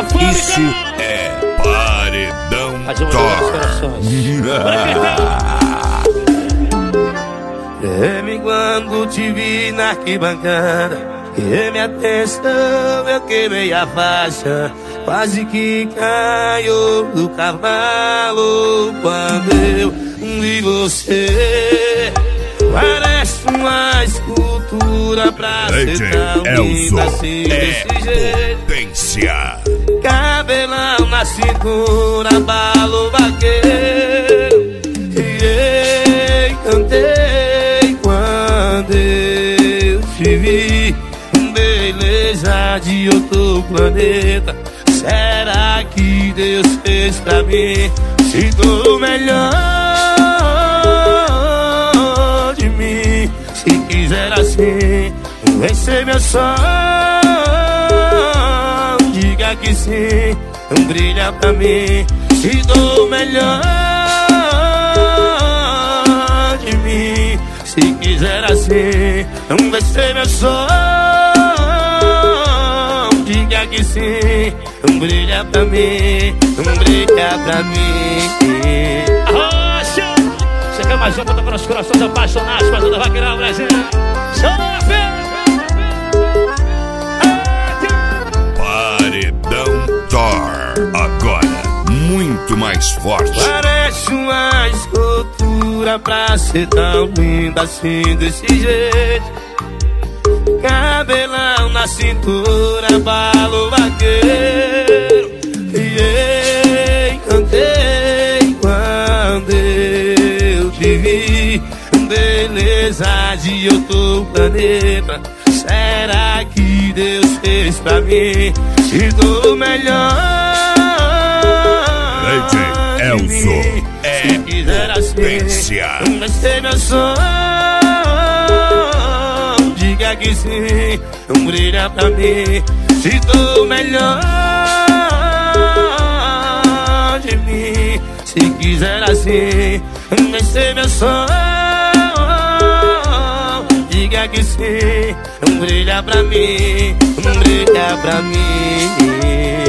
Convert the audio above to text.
Isso é Paredão Top. Treme quando te vi na arquibancada, que minha atenção, eu queimei a faixa, quase que caiu do cavalo quando eu vi você. Parece uma escultura pra ser tão linda assim desse jeito. Potência. Cabelão na cintura, balo vaqueiro. E cantei quando eu te vi. Beleza de outro planeta. Será que Deus fez pra mim? Se tô melhor de mim. Se quiser assim, vem ser meu sol. Diga que sim, brilha pra mim. Se tô melhor de mim. Se quiser assim, vem ser meu sol. Diga que sim, brilha pra mim, brilha pra mim. Arrocha! Chega mais uma, toca nos corações apaixonados pra toda vaqueirão, Brasil. Paredão Thor, agora muito mais forte. Parece uma escultura pra ser tão linda assim desse jeito. Cabelão na cintura, balo vaqueiro. E cantei quando eu te vi. Beleza de outro planeta. Será que Deus fez pra mim? Se tô melhor de mim. Se quiser assim, vai ser meu som. Diga que sim, brilha pra mim. Se tô melhor de mim. Se quiser assim, vai ser meu som. Diga que sim, brilha pra mim, brilha pra mim.